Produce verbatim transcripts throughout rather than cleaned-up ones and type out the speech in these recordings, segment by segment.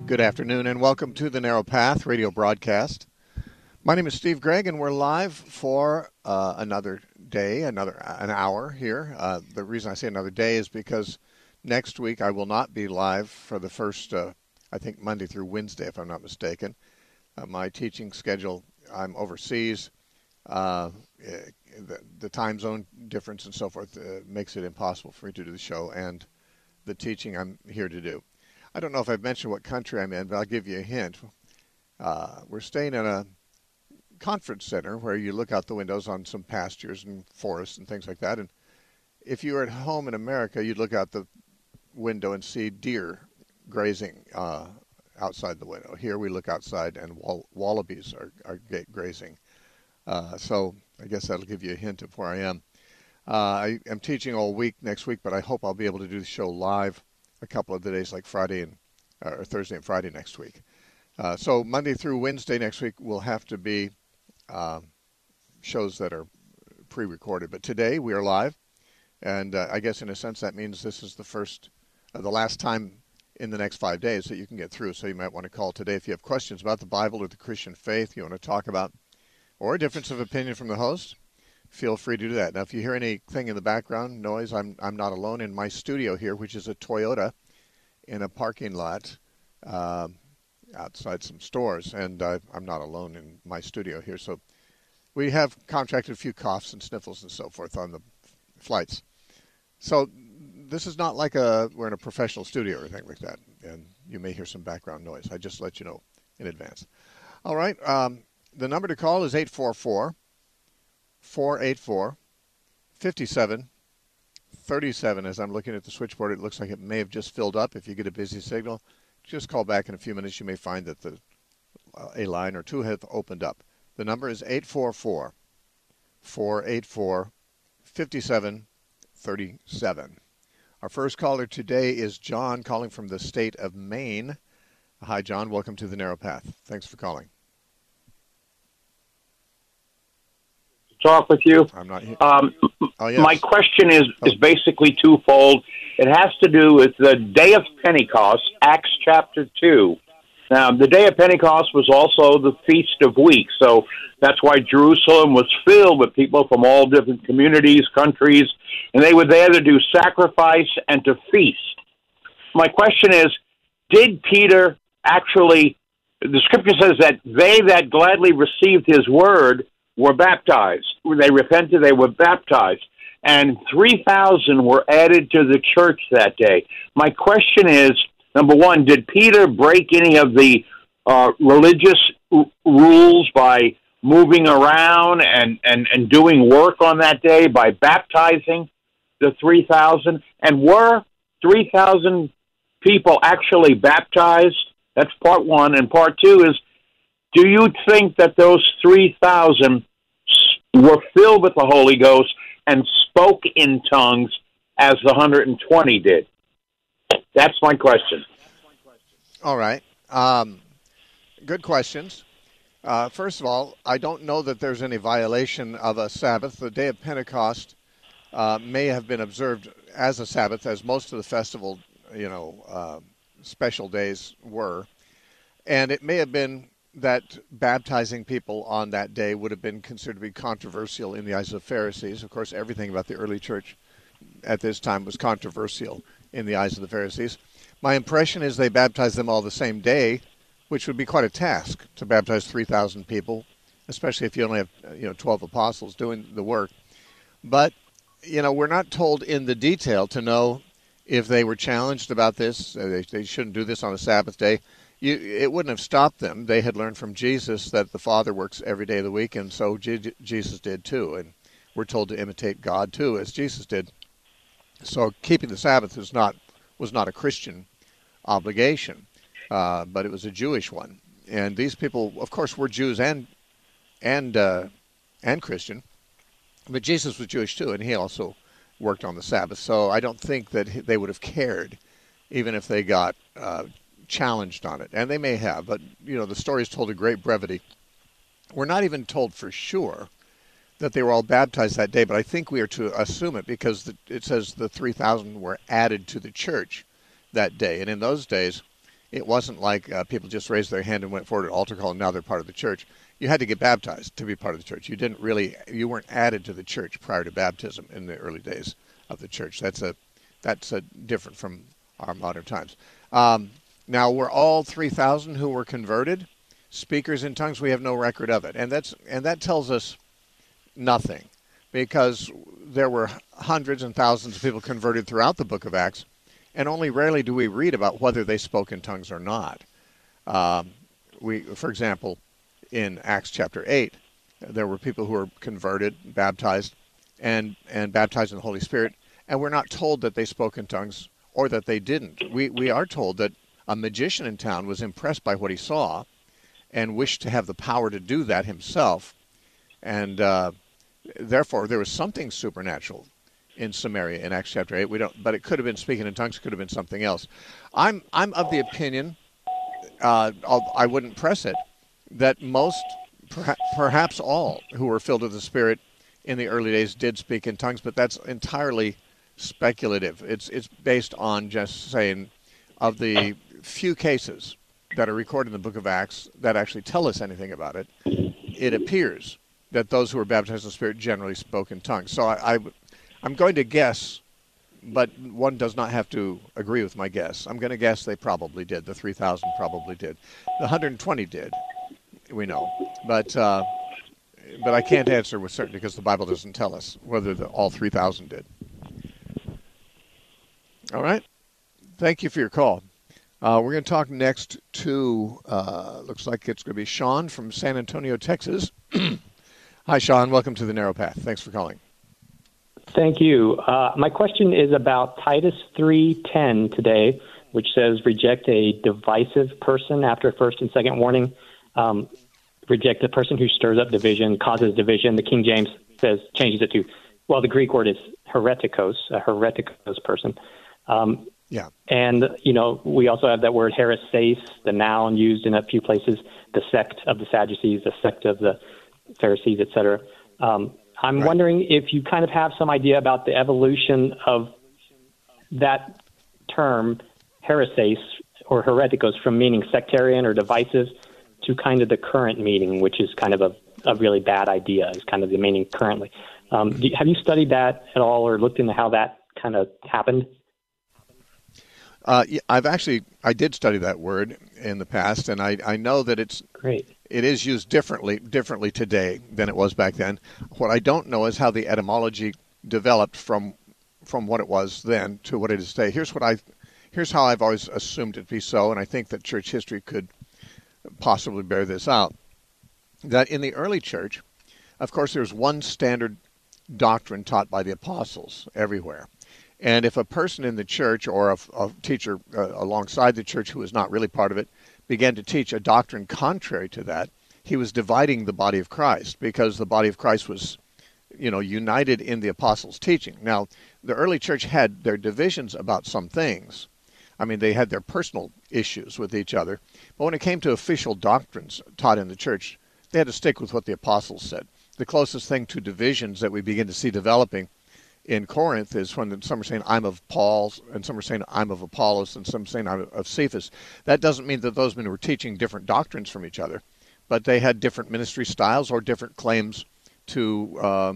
Good afternoon and welcome to the Narrow Path radio broadcast. My name is Steve Gregg and we're live for uh, another day, another an hour here. Uh, the reason I say another day is because next week I will not be live for the first, uh, I think Monday through Wednesday if I'm not mistaken. Uh, my teaching schedule, I'm overseas. Uh, the, the time zone difference and so forth uh, makes it impossible for me to do the show and the teaching I'm here to do. I don't know if I've mentioned what country I'm in, but I'll give you a hint. Uh, we're staying in a conference center where you look out the windows on some pastures and forests and things like that. And if you were at home in America, you'd look out the window and see deer grazing uh, outside the window. Here we look outside and wall- wallabies are, are grazing. Uh, so I guess that'll give you a hint of where I am. Uh, I am teaching all week next week, but I hope I'll be able to do the show live a couple of the days like Friday and uh, or Thursday and Friday next week. Uh, so Monday through Wednesday next week will have to be uh, shows that are pre-recorded. But today we are live, and uh, I guess in a sense that means this is the first, uh, the last time in the next five days that you can get through. So you might want to call today if you have questions about the Bible or the Christian faith you want to talk about, or a difference of opinion from the host. Feel free to do that. Now, if you hear anything in the background noise, I'm I'm not alone in my studio here, which is a Toyota in a parking lot uh, outside some stores, and uh, I'm not alone in my studio here. So we have contracted a few coughs and sniffles and so forth on the flights. So this is not like a we're in a professional studio or anything like that, and you may hear some background noise. I just let you know in advance. All right, um, the number to call is eight four four, four eight four, five seven three seven. As I'm looking at the switchboard, it looks like it may have just filled up. If you get a busy signal, just call back in a few minutes. You may find that the uh, a line or two have opened up. The number is eight four four, four eight four, five seven three seven. Our first caller today is John, calling from the state of Maine. Hi, John. Welcome to the Narrow Path. Thanks for calling. Talk with you. I'm not here. Um, oh, yes. My question is, oh. is basically twofold. It has to do with the day of Pentecost, Acts chapter two. Now, the day of Pentecost was also the Feast of Weeks, so that's why Jerusalem was filled with people from all different communities, countries, and they were there to do sacrifice and to feast. My question is, did Peter actually, the scripture says that they that gladly received his word were baptized. They repented, they were baptized. And three thousand were added to the church that day. My question is, number one, did Peter break any of the uh, religious r- rules by moving around and, and, and doing work on that day by baptizing the three thousand? And were three thousand people actually baptized? That's part one. And part two is, do you think that those three thousand were filled with the Holy Ghost and spoke in tongues as the one hundred twenty did? That's my question. All right. Um, good questions. Uh, first of all, I don't know that there's any violation of a Sabbath. The day of Pentecost uh, may have been observed as a Sabbath, as most of the festival, you know, uh, special days were. And it may have been that baptizing people on that day would have been considered to be controversial in the eyes of the Pharisees. Of course, everything about the early church at this time was controversial in the eyes of the Pharisees. My impression is they baptized them all the same day, which would be quite a task to baptize three thousand people, especially if you only have you know twelve apostles doing the work. But, you know, we're not told in the detail to know if they were challenged about this. They, they shouldn't do this on a Sabbath day. You, it wouldn't have stopped them. They had learned from Jesus that the Father works every day of the week, and so G- Jesus did too. And we're told to imitate God too, as Jesus did. So keeping the Sabbath is not was not a Christian obligation, uh, but it was a Jewish one. And these people, of course, were Jews and and uh, and Christian, but Jesus was Jewish too, and he also worked on the Sabbath. So I don't think that they would have cared, even if they got Uh, challenged on it, and they may have, but you know the story is told in great brevity. We're not even told for sure that they were all baptized that day, but I think we are to assume it because the, it says the three thousand were added to the church that day, and in those days It wasn't like uh, people just raised their hand and went forward to altar call and now they're part of the church. You had to get baptized to be part of the church. You didn't really, you weren't added to the church prior to baptism in the early days of the church. That's a, that's a different from our modern times. Um, now, were all three thousand who were converted speakers in tongues? We have no record of it, and that's and that tells us nothing, because there were hundreds and thousands of people converted throughout the book of Acts, and only rarely do we read about whether they spoke in tongues or not. Um, we, for example, in Acts chapter eight, there were people who were converted, baptized, and and baptized in the Holy Spirit, and we're not told that they spoke in tongues or that they didn't. We we are told that a magician in town was impressed by what he saw and wished to have the power to do that himself, and uh, therefore there was something supernatural in Samaria in Acts chapter eight. We don't, but it could have been speaking in tongues, could have been something else. I'm I'm of the opinion, uh, I'll, I wouldn't press it, that most, perha- perhaps all, who were filled with the Spirit in the early days did speak in tongues, but that's entirely speculative. It's it's based on just saying, of the few cases that are recorded in the book of Acts that actually tell us anything about it, it appears that those who were baptized in the Spirit generally spoke in tongues. So I, I, I'm going to guess, but one does not have to agree with my guess. I'm going to guess they probably did. The three thousand probably did. The one hundred twenty did, we know. But uh, but I can't answer with certainty because the Bible doesn't tell us whether the, all three thousand did. All right. Thank you for your call. Uh, we're going to talk next to, uh, looks like it's going to be Sean from San Antonio, Texas. Hi, Sean. Welcome to the Narrow Path. Thanks for calling. Thank you. Uh, my question is about Titus three ten today, which says reject a divisive person after first and second warning. Um, reject a person who stirs up division, causes division. The King James says, changes it to, well, the Greek word is heretikos, a heretikos person. Um, Yeah. And, you know, we also have that word hereses, the noun used in a few places, the sect of the Sadducees, the sect of the Pharisees, et cetera. Um, I'm right. wondering if you kind of have some idea about the evolution of that term, hereses or hereticos, from meaning sectarian or divisive to kind of the current meaning, which is kind of a, a really bad idea, is kind of the meaning currently. Um, do, have you studied that at all or looked into how that kind of happened? Uh, yeah, I've actually, I did study that word in the past, and I, I know that it's Great. It is used differently differently today than it was back then. What I don't know is how the etymology developed from from what it was then to what it is today. Here's what I, here's how I've always assumed it to be so, and I think that church history could possibly bear this out. That in the early church, of course, there's one standard doctrine taught by the apostles everywhere. And if a person in the church or a, a teacher uh, alongside the church who was not really part of it began to teach a doctrine contrary to that, he was dividing the body of Christ, because the body of Christ was, you know, united in the apostles' teaching. Now, the early church had their divisions about some things. I mean, they had their personal issues with each other. But when it came to official doctrines taught in the church, they had to stick with what the apostles said. The closest thing to divisions that we begin to see developing in Corinth is when some are saying, I'm of Paul, and some are saying, I'm of Apollos, and some are saying, I'm of Cephas. That doesn't mean that those men were teaching different doctrines from each other, but they had different ministry styles or different claims to uh,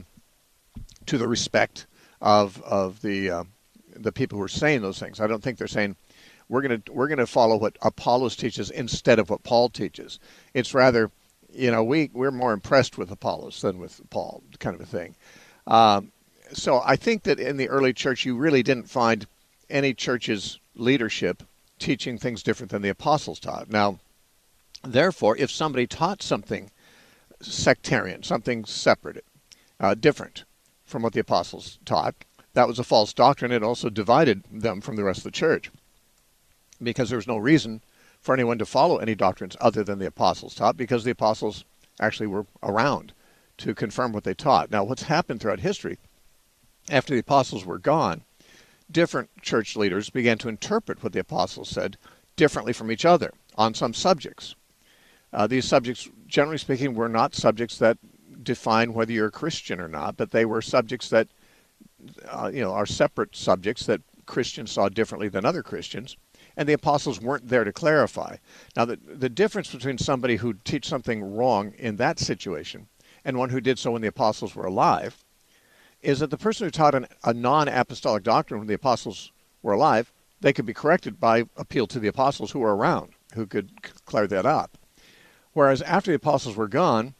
to the respect of of the uh, the people who are saying those things. I don't think they're saying, we're going to we're going to follow what Apollos teaches instead of what Paul teaches. It's rather, you know, we, we're more impressed with Apollos than with Paul, kind of a thing. Um, So I think that in the early church, you really didn't find any church's leadership teaching things different than the apostles taught. Now, therefore, if somebody taught something sectarian, something separate, uh, different from what the apostles taught, that was a false doctrine. It also divided them from the rest of the church, because there was no reason for anyone to follow any doctrines other than the apostles taught, because the apostles actually were around to confirm what they taught. Now, what's happened throughout history, after the apostles were gone, different church leaders began to interpret what the apostles said differently from each other on some subjects. Uh, these subjects, generally speaking, were not subjects that define whether you're a Christian or not, but they were subjects that, uh, you know, are separate subjects that Christians saw differently than other Christians. and the apostles weren't there to clarify. Now, the, the difference between somebody who teach something wrong in that situation and one who did so when the apostles were alive is that the person who taught an, a non-apostolic doctrine when the apostles were alive, they could be corrected by appeal to the apostles who were around, who could clear that up. Whereas after the apostles were gone,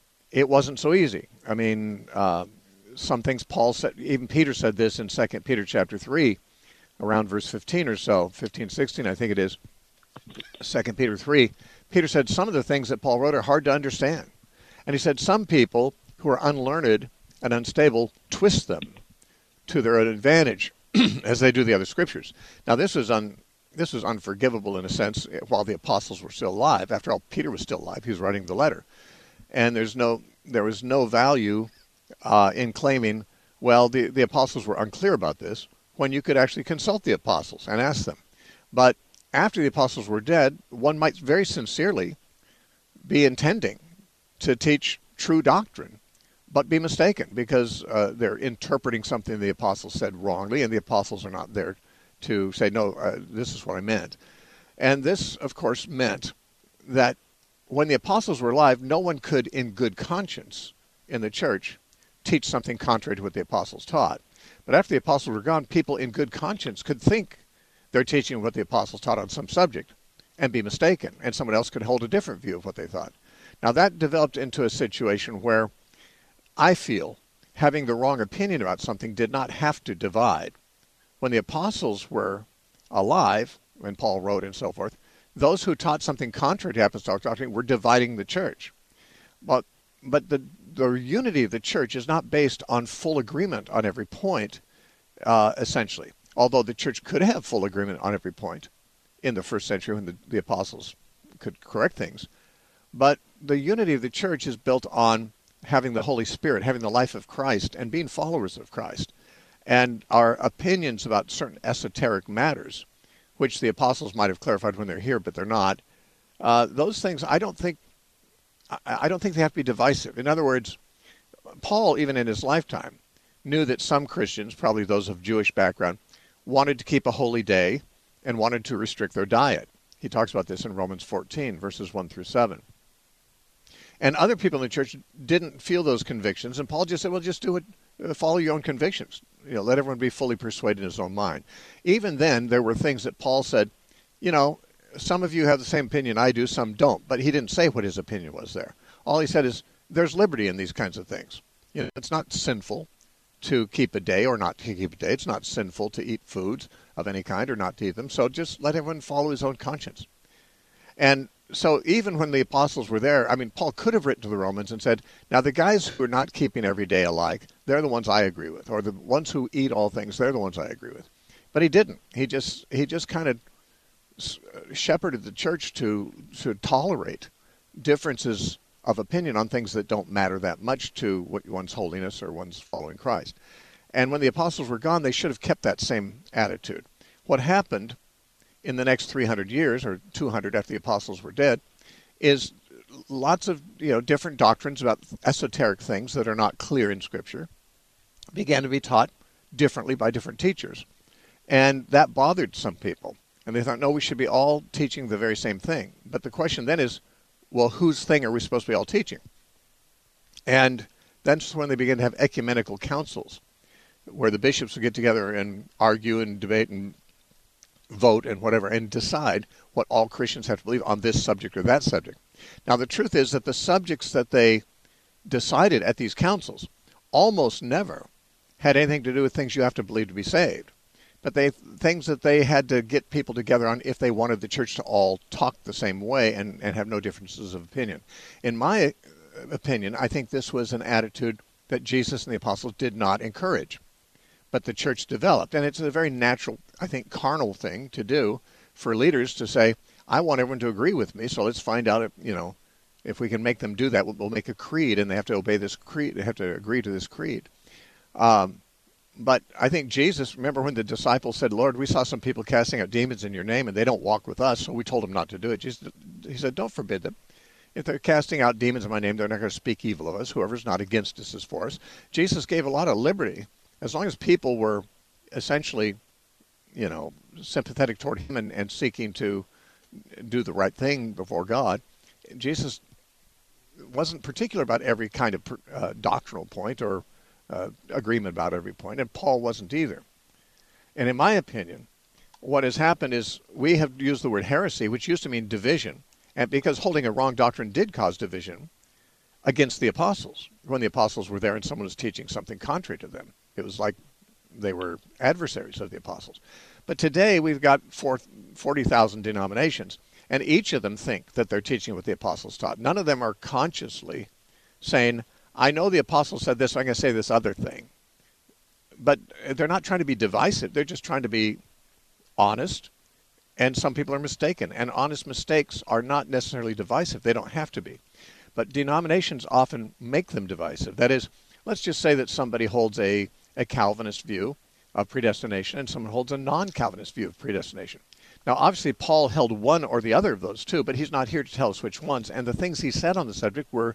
it wasn't so easy. I mean, uh, some things Paul said, even Peter said this in Second Peter chapter three, around verse fifteen or so, fifteen, sixteen, I think it is, Second Peter three. Peter said some of the things that Paul wrote are hard to understand. And he said some people who are unlearned and unstable twist them to their own advantage as they do the other scriptures. Now, this is un, this was unforgivable in a sense while the apostles were still alive. After all, Peter was still alive. He was writing the letter. And there's no there was no value uh, in claiming, well, the, the apostles were unclear about this, when you could actually consult the apostles and ask them. But after the apostles were dead, one might very sincerely be intending to teach true doctrine, but be mistaken because uh, they're interpreting something the apostles said wrongly, and the apostles are not there to say, no, uh, this is what I meant. And this, of course, meant that when the apostles were alive, no one could, in good conscience in the church, teach something contrary to what the apostles taught. But after the apostles were gone, people in good conscience could think they're teaching what the apostles taught on some subject and be mistaken, and someone else could hold a different view of what they thought. Now, that developed into a situation where I feel having the wrong opinion about something did not have to divide. When the apostles were alive, when Paul wrote and so forth, those who taught something contrary to apostolic doctrine were dividing the church. But, but the, the unity of the church is not based on full agreement on every point, uh, essentially. Although the church could have full agreement on every point in the first century when the, the apostles could correct things. But the unity of the church is built on having the Holy Spirit, having the life of Christ, and being followers of Christ. And our opinions about certain esoteric matters, which the apostles might have clarified when they're here, but they're not, uh, those things I don't think I, I don't think they have to be divisive. In other words, Paul, even in his lifetime, knew that some Christians, probably those of Jewish background, wanted to keep a holy day and wanted to restrict their diet. He talks about this in Romans fourteen, verses one through seven. And other people in the church didn't feel those convictions, and Paul just said, well, just do it, uh, follow your own convictions. You know, let everyone be fully persuaded in his own mind. Even then, there were things that Paul said, you know, some of you have the same opinion I do, some don't. But he didn't say what his opinion was there. All he said is, there's liberty in these kinds of things. You know, it's not sinful to keep a day or not to keep a day. It's not sinful to eat foods of any kind or not to eat them. So just let everyone follow his own conscience. And so even when the apostles were there, I mean, Paul could have written to the Romans and said, now the guys who are not keeping every day alike, they're the ones I agree with. Or the ones who eat all things, they're the ones I agree with. But he didn't. He just he just kind of shepherded the church to, to tolerate differences of opinion on things that don't matter that much to one's holiness or one's following Christ. And when the apostles were gone, they should have kept that same attitude. What happened in the next three hundred years, or two hundred after the apostles were dead, is lots of you know different doctrines about esoteric things that are not clear in Scripture began to be taught differently by different teachers. And that bothered some people. And they thought, no, we should be all teaching the very same thing. But the question then is, well, whose thing are we supposed to be all teaching? And that's when they began to have ecumenical councils, where the bishops would get together and argue and debate and vote and whatever, and decide what all Christians have to believe on this subject or that subject. Now, the truth is that the subjects that they decided at these councils almost never had anything to do with things you have to believe to be saved, but they things that they had to get people together on if they wanted the church to all talk the same way and, and have no differences of opinion. In my opinion, I think this was an attitude that Jesus and the apostles did not encourage, but the church developed. And it's a very natural, I think, carnal thing to do for leaders to say, I want everyone to agree with me, so let's find out if, you know, if we can make them do that. We'll, we'll make a creed, and they have to obey this creed. They have to agree to this creed. Um, but I think Jesus, remember when the disciples said, Lord, we saw some people casting out demons in your name, and they don't walk with us, so we told them not to do it. Jesus, he said, don't forbid them. If they're casting out demons in my name, they're not going to speak evil of us. Whoever's not against us is for us. Jesus gave a lot of liberty. As long as people were essentially you know, sympathetic toward him and, and seeking to do the right thing before God. Jesus wasn't particular about every kind of uh, doctrinal point or uh, agreement about every point, and Paul wasn't either. And in my opinion, what has happened is we have used the word heresy, which used to mean division, and because holding a wrong doctrine did cause division against the apostles. When the apostles were there and someone was teaching something contrary to them, it was like they were adversaries of the apostles. But today we've got forty thousand denominations, and each of them think that they're teaching what the apostles taught. None of them are consciously saying, I know the apostles said this, so I'm going to say this other thing. But they're not trying to be divisive. They're just trying to be honest, and some people are mistaken. And honest mistakes are not necessarily divisive. They don't have to be. But denominations often make them divisive. That is, let's just say that somebody holds a, a Calvinist view of predestination and someone holds a non-Calvinist view of predestination. Now, obviously, Paul held one or the other of those two, but he's not here to tell us which ones. And the things he said on the subject were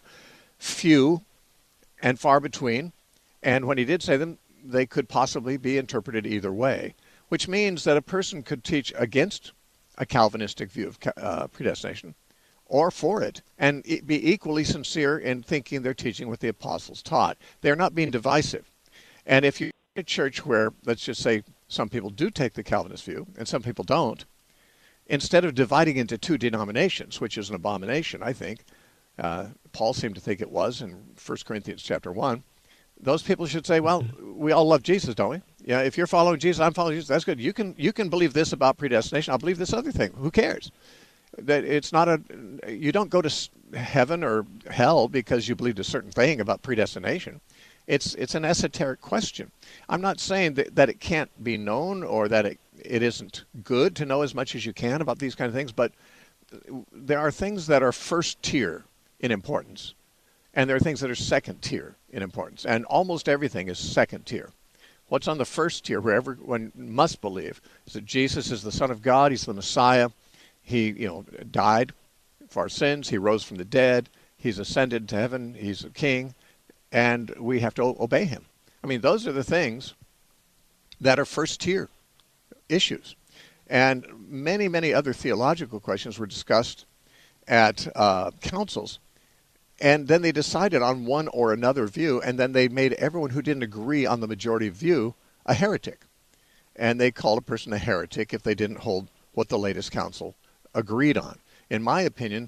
few and far between. And when he did say them, they could possibly be interpreted either way, which means that a person could teach against a Calvinistic view of uh, predestination or for it, and be equally sincere in thinking they're teaching what the apostles taught. They're not being divisive. And if you're in a church where, let's just say, some people do take the Calvinist view and some people don't, instead of dividing into two denominations, which is an abomination, I think, uh, Paul seemed to think it was in First Corinthians chapter one, those people should say, well, we all love Jesus, don't we? Yeah, if you're following Jesus, I'm following Jesus, that's good. You can you can believe this about predestination. I'll believe this other thing. Who cares? That it's not a, you don't go to heaven or hell because you believed a certain thing about predestination. It's it's an esoteric question. I'm not saying that, that it can't be known or that it, it isn't good to know as much as you can about these kind of things, but there are things that are first tier in importance, and there are things that are second tier in importance, and almost everything is second tier. What's on the first tier, where everyone must believe, is that Jesus is the Son of God, he's the Messiah, he you know died for our sins, he rose from the dead, he's ascended to heaven, he's a king, and we have to obey him. I mean, those are the things that are first tier issues. And many, many other theological questions were discussed at uh, councils. And then they decided on one or another view, and then they made everyone who didn't agree on the majority view a heretic. And they called a person a heretic if they didn't hold what the latest council agreed on. In my opinion,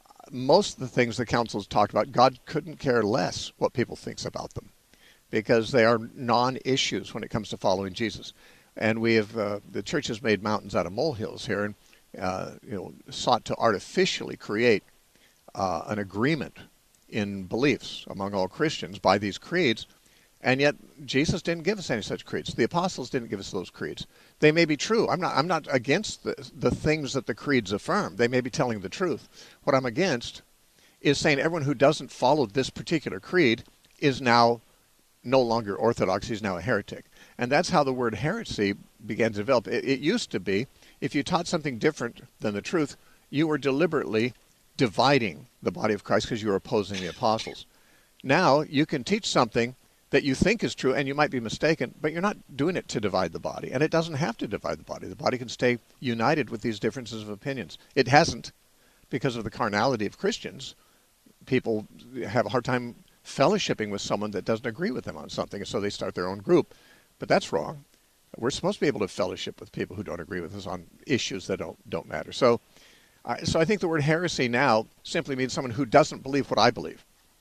most of the things the councils talked about, God couldn't care less what people thinks about them, because they are non-issues when it comes to following Jesus. And we have, uh, the church has made mountains out of molehills here, and uh, you know, sought to artificially create uh, an agreement in beliefs among all Christians by these creeds. And yet Jesus didn't give us any such creeds. The apostles didn't give us those creeds. They may be true. I'm not I'm not against the, the things that the creeds affirm. They may be telling the truth. What I'm against is saying everyone who doesn't follow this particular creed is now no longer orthodox. He's now a heretic. And that's how the word heresy began to develop. It, it used to be, if you taught something different than the truth, you were deliberately dividing the body of Christ because you were opposing the apostles. Now you can teach something that you think is true, and you might be mistaken, but you're not doing it to divide the body, and it doesn't have to divide the body. The body can stay united with these differences of opinions. It hasn't, because of the carnality of Christians. People have a hard time fellowshipping with someone that doesn't agree with them on something, so they start their own group. But that's wrong. We're supposed to be able to fellowship with people who don't agree with us on issues that don't don't matter. So, uh, so I think the word heresy now simply means someone who doesn't believe what I believe.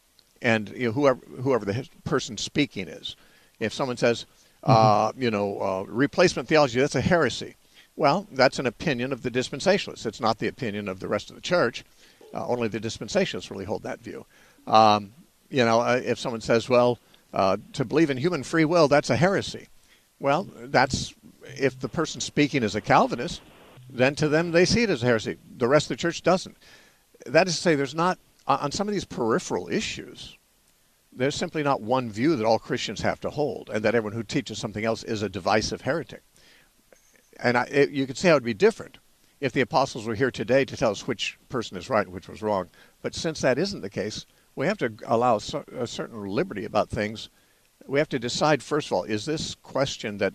And you know, whoever whoever the person speaking is, if someone says, uh, mm-hmm. you know, uh, replacement theology, that's a heresy. Well, that's an opinion of the dispensationalists. It's not the opinion of the rest of the church. Uh, only the dispensationalists really hold that view. Um, you know, uh, if someone says, well, uh, to believe in human free will, that's a heresy. Well, that's if the person speaking is a Calvinist, then to them they see it as a heresy. The rest of the church doesn't. That is to say, there's not. On some of these peripheral issues, there's simply not one view that all Christians have to hold, and that everyone who teaches something else is a divisive heretic. And I, it, you could see how it would be different if the apostles were here today to tell us which person is right and which was wrong. But since that isn't the case, we have to allow a certain liberty about things. We have to decide, first of all, is this question that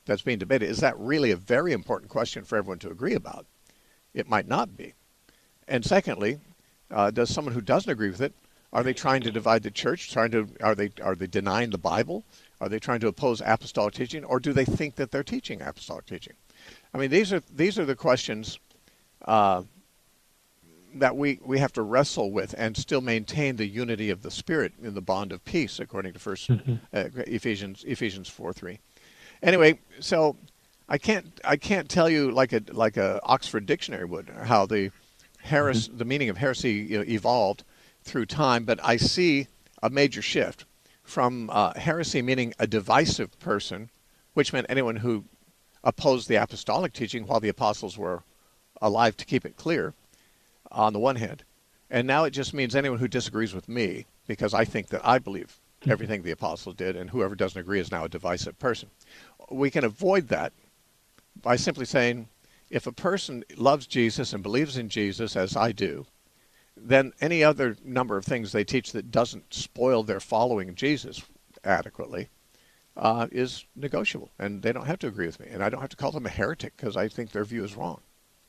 that's being debated. Is that really a very important question for everyone to agree about? It might not be. And secondly, uh, does someone who doesn't agree with it, are they trying to divide the church? Trying to are they are they denying the Bible? Are they trying to oppose apostolic teaching, or do they think that they're teaching apostolic teaching? I mean, these are these are the questions uh, that we, we have to wrestle with and still maintain the unity of the Spirit in the bond of peace, according to First mm-hmm. uh, Ephesians Ephesians four three. Anyway, so I can't I can't tell you like a like a Oxford Dictionary would how the heres mm-hmm. the meaning of heresy you know, evolved through time, but I see a major shift from uh, heresy meaning a divisive person, which meant anyone who opposed the apostolic teaching while the apostles were alive to keep it clear, on the one hand. And now it just means anyone who disagrees with me, because I think that I believe everything the apostles did, and whoever doesn't agree is now a divisive person. We can avoid that by simply saying, if a person loves Jesus and believes in Jesus, as I do, then any other number of things they teach that doesn't spoil their following Jesus adequately uh, is negotiable, and they don't have to agree with me, and I don't have to call them a heretic because I think their view is wrong.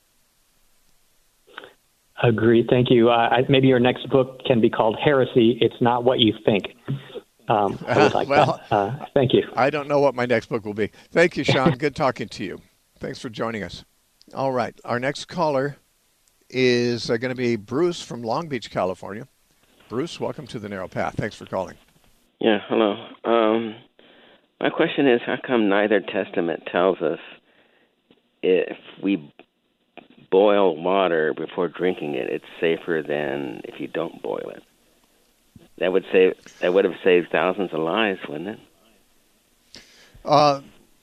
Agreed. Thank you. Uh, maybe your next book can be called Heresy. It's Not What You Think. Um, I would like well, that. Uh, thank you. I don't know what my next book will be. Thank you, Sean. Good talking to you. Thanks for joining us. All right. Our next caller is uh, going to be Bruce from Long Beach, California. Bruce, welcome to The Narrow Path. Thanks for calling. Yeah, hello. Um, my question is, how come neither testament tells us if we boil water before drinking it, it's safer than if you don't boil it? That would save. That would have saved thousands of lives, wouldn't it? Uh,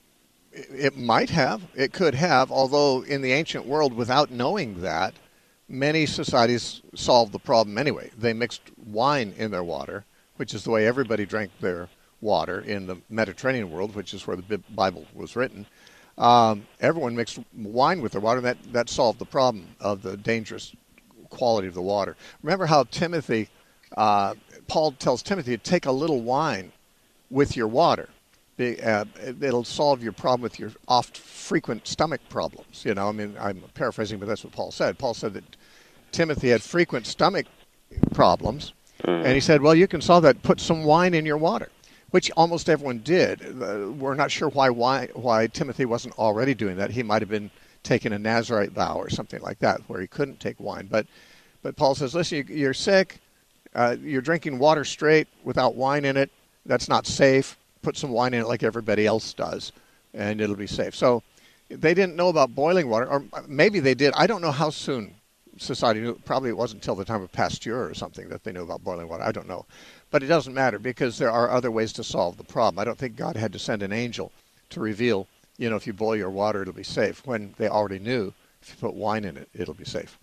it might have. It could have. Although in the ancient world, without knowing that, many societies solved the problem anyway. They mixed wine in their water, which is the way everybody drank their water in the Mediterranean world, which is where the Bible was written. Um, everyone mixed wine with their water, and that, that solved the problem of the dangerous quality of the water. Remember how Timothy, uh, Paul tells Timothy to take a little wine with your water. Be, uh, it'll solve your problem with your oft frequent stomach problems. You know, I mean, I'm paraphrasing, but that's what Paul said. Paul said that Timothy had frequent stomach problems, mm. and he said, well, you can solve that. Put some wine in your water, which almost everyone did. Uh, we're not sure why, why why Timothy wasn't already doing that. He might have been taking a Nazarite vow or something like that, where he couldn't take wine. But but Paul says, listen, you, you're sick. Uh, you're drinking water straight without wine in it. That's not safe. Put some wine in it like everybody else does, and it'll be safe. So they didn't know about boiling water, or maybe they did. I don't know how soon society knew. Probably it wasn't until the time of Pasteur or something that they knew about boiling water. I don't know. But it doesn't matter because there are other ways to solve the problem. I don't think God had to send an angel to reveal, you know, if you boil your water, it'll be safe, when they already knew if you put wine in it, it'll be safe.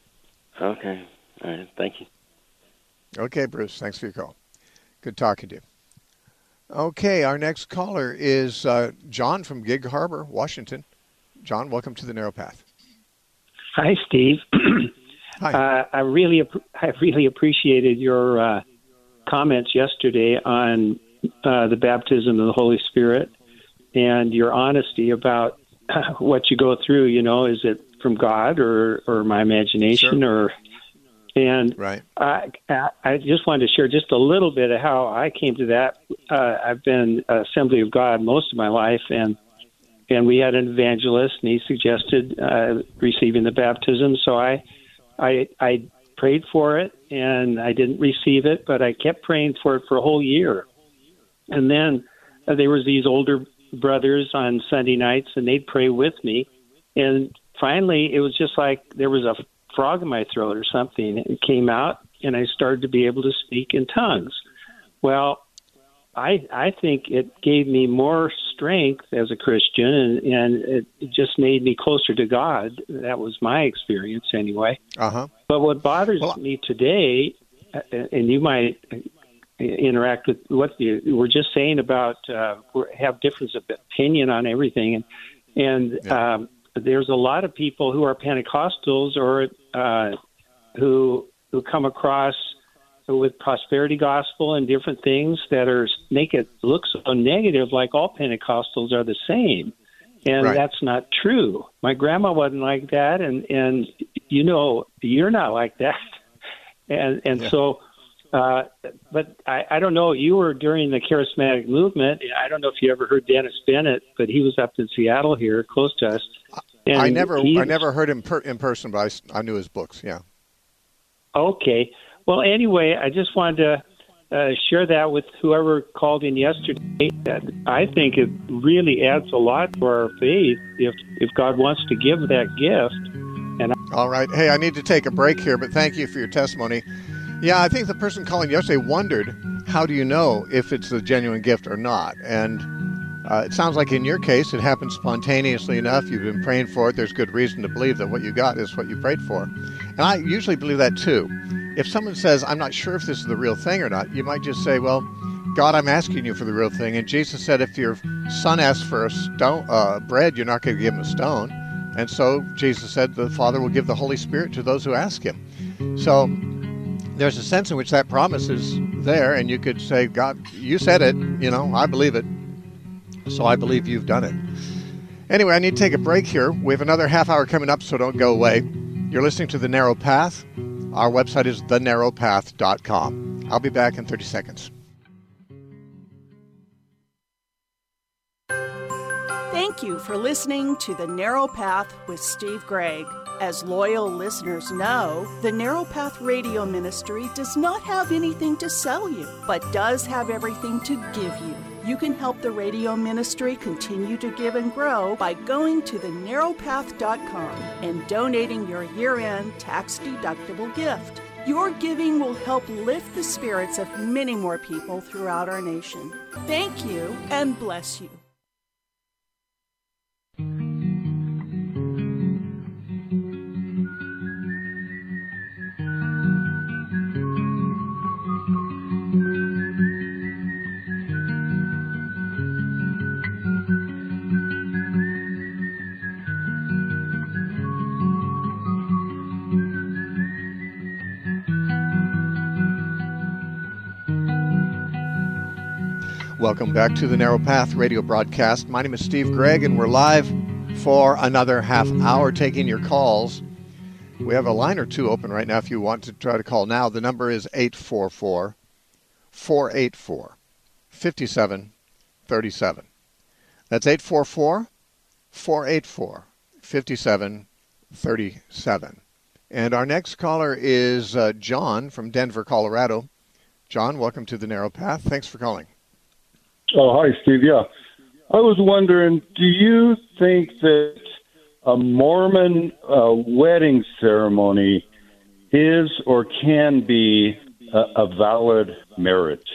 Okay. All right. Thank you. Okay, Bruce. Thanks for your call. Good talking to you. Okay, our next caller is uh, John from Gig Harbor, Washington. John, welcome to The Narrow Path. Hi, Steve. Hi. Uh, I really, I really appreciated your uh, comments yesterday on uh, the baptism of the Holy Spirit and your honesty about uh, what you go through. You know, is it from God or, or my imagination? Sure. Or and right. I, I just wanted to share just a little bit of how I came to that. Uh, I've been Assembly of God most of my life, and and we had an evangelist, and he suggested uh, receiving the baptism. So I, I, I prayed for it, and I didn't receive it, but I kept praying for it for a whole year. And then uh, there was these older brothers on Sunday nights, and they'd pray with me. And finally, it was just like there was a frog in my throat or something. It came out, and I started to be able to speak in tongues. Well, I I think it gave me more strength as a Christian, and, and it just made me closer to God. That was my experience anyway. Uh-huh. But what bothers well, me today, and you might interact with what you were just saying about uh, we have difference of opinion on everything, and and yeah. um, there's a lot of people who are Pentecostals or uh, who who come across with prosperity gospel and different things that are make it look so negative, like all Pentecostals are the same. And Right. that's not true. My grandma wasn't like that, and, and you know, you're not like that. And and Yeah. so, uh, but I, I don't know, you were during the charismatic movement. I don't know if you ever heard Dennis Bennett, but he was up in Seattle here, close to us. And I never, he- I never heard him per, in person, but I s- I, knew his books. Yeah. Okay. Well, anyway, I just wanted to uh, share that with whoever called in yesterday. That I think it really adds a lot to our faith if if God wants to give that gift. And All right. Hey, I need to take a break here, but thank you for your testimony. Yeah, I think the person calling yesterday wondered, how do you know if it's a genuine gift or not? And uh, it sounds like in your case, it happened spontaneously enough. You've been praying for it. There's good reason to believe that what you got is what you prayed for. And I usually believe that too. If someone says, I'm not sure if this is the real thing or not, you might just say, well, God, I'm asking you for the real thing. And Jesus said, if your son asks for a stone, uh, bread, you're not going to give him a stone. And so Jesus said the Father will give the Holy Spirit to those who ask him. So there's a sense in which that promise is there, and you could say, God, you said it, you know, I believe it. So I believe you've done it. Anyway, I need to take a break here. We have another half hour coming up, so don't go away. You're listening to The Narrow Path. Our website is the narrow path dot com. I'll be back in thirty seconds. Thank you for listening to The Narrow Path with Steve Gregg. As loyal listeners know, the Narrow Path Radio Ministry does not have anything to sell you, but does have everything to give you. You can help the radio ministry continue to give and grow by going to the narrow path dot com and donating your year-end tax-deductible gift. Your giving will help lift the spirits of many more people throughout our nation. Thank you and bless you. Welcome back to the Narrow Path radio broadcast. My name is Steve Gregg, and we're live for another half hour taking your calls. We have a line or two open right now if you want to try to call now. The number is eight four four, four eight four, five seven three seven. That's eight four four, four eight four, five seven three seven. And our next caller is uh, John from Denver, Colorado. John, welcome to the Narrow Path. Thanks for calling. Oh, hi, Steve. Yeah. I was wondering, do you think that a Mormon uh, wedding ceremony is or can be a, a valid marriage?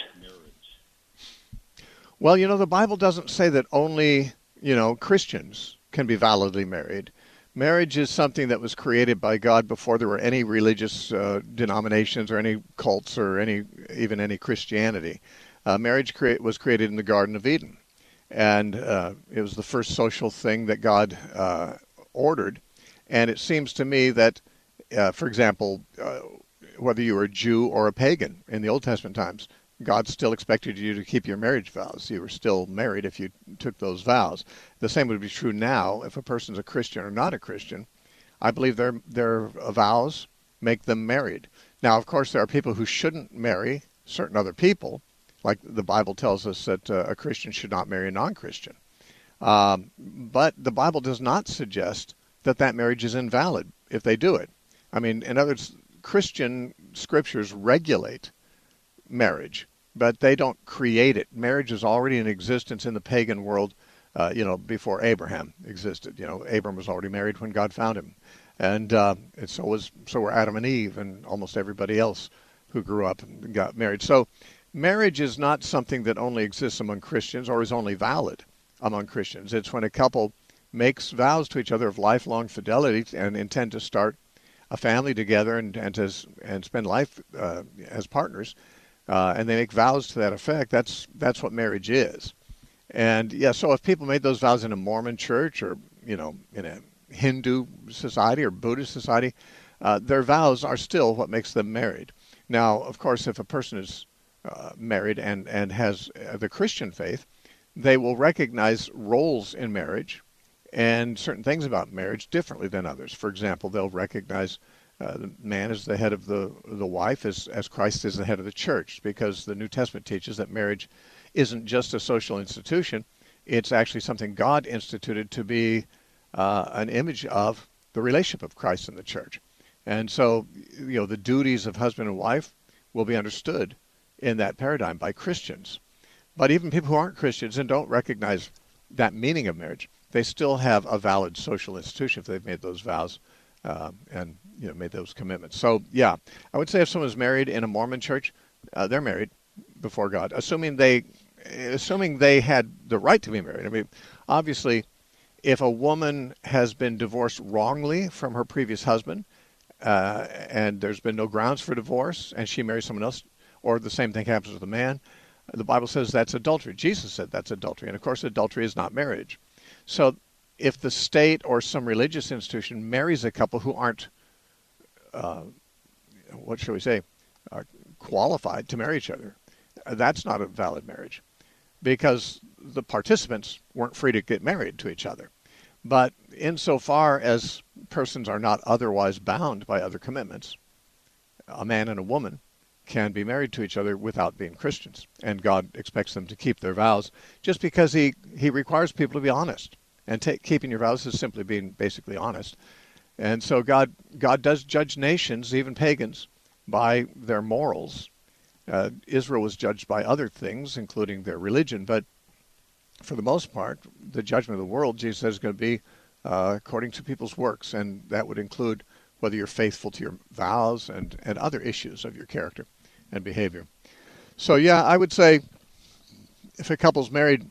Well, you know, the Bible doesn't say that only, you know, Christians can be validly married. Marriage is something that was created by God before there were any religious uh, denominations or any cults or any even any Christianity. Uh, marriage crea- was created in the Garden of Eden, and uh, it was the first social thing that God uh, ordered. And it seems to me that, uh, for example, uh, whether you were a Jew or a pagan in the Old Testament times, God still expected you to keep your marriage vows. You were still married if you took those vows. The same would be true now if a person's a Christian or not a Christian. I believe their their vows make them married. Now, of course, there are people who shouldn't marry certain other people. Like the Bible tells us that uh, a Christian should not marry a non-Christian. Um, but the Bible does not suggest that that marriage is invalid if they do it. I mean, in other words, Christian scriptures regulate marriage, but they don't create it. Marriage is already in existence in the pagan world, uh, you know, before Abraham existed. You know, Abram was already married when God found him. And, uh, and so was so were Adam and Eve and almost everybody else who grew up and got married. So marriage is not something that only exists among Christians or is only valid among Christians. It's when a couple makes vows to each other of lifelong fidelity and intend to start a family together and and, to, and spend life uh, as partners, uh, and they make vows to that effect. That's that's what marriage is. And yeah, so if people made those vows in a Mormon church or you know in a Hindu society or Buddhist society, uh, their vows are still what makes them married. Now, of course, if a person is uh, married and, and has uh, the Christian faith, they will recognize roles in marriage and certain things about marriage differently than others. For example, they'll recognize uh, the man as the head of the the wife, as, as Christ is the head of the church, because the New Testament teaches that marriage isn't just a social institution. It's actually something God instituted to be uh, an image of the relationship of Christ and the church. And so, you know, the duties of husband and wife will be understood in that paradigm by Christians. But even people who aren't Christians and don't recognize that meaning of marriage, they still have a valid social institution if they've made those vows uh, and, you know, made those commitments. So, yeah, I would say if someone's married in a Mormon church, uh, they're married before God, assuming they, assuming they had the right to be married. I mean, obviously, if a woman has been divorced wrongly from her previous husband, uh, and there's been no grounds for divorce, and she marries someone else, or the same thing happens with a man, the Bible says that's adultery. Jesus said that's adultery. And, of course, adultery is not marriage. So if the state or some religious institution marries a couple who aren't, uh, what shall we say, uh, qualified to marry each other, that's not a valid marriage, because the participants weren't free to get married to each other. But insofar as persons are not otherwise bound by other commitments, a man and a woman can be married to each other without being Christians. And God expects them to keep their vows just because he, he requires people to be honest. And take, keeping your vows is simply being basically honest. And so God, God does judge nations, even pagans, by their morals. Uh, Israel was judged by other things, including their religion, but for the most part, the judgment of the world, Jesus says, is going to be uh, according to people's works, and that would include whether you're faithful to your vows and, and other issues of your character and behavior. So, yeah, I would say if a couple's married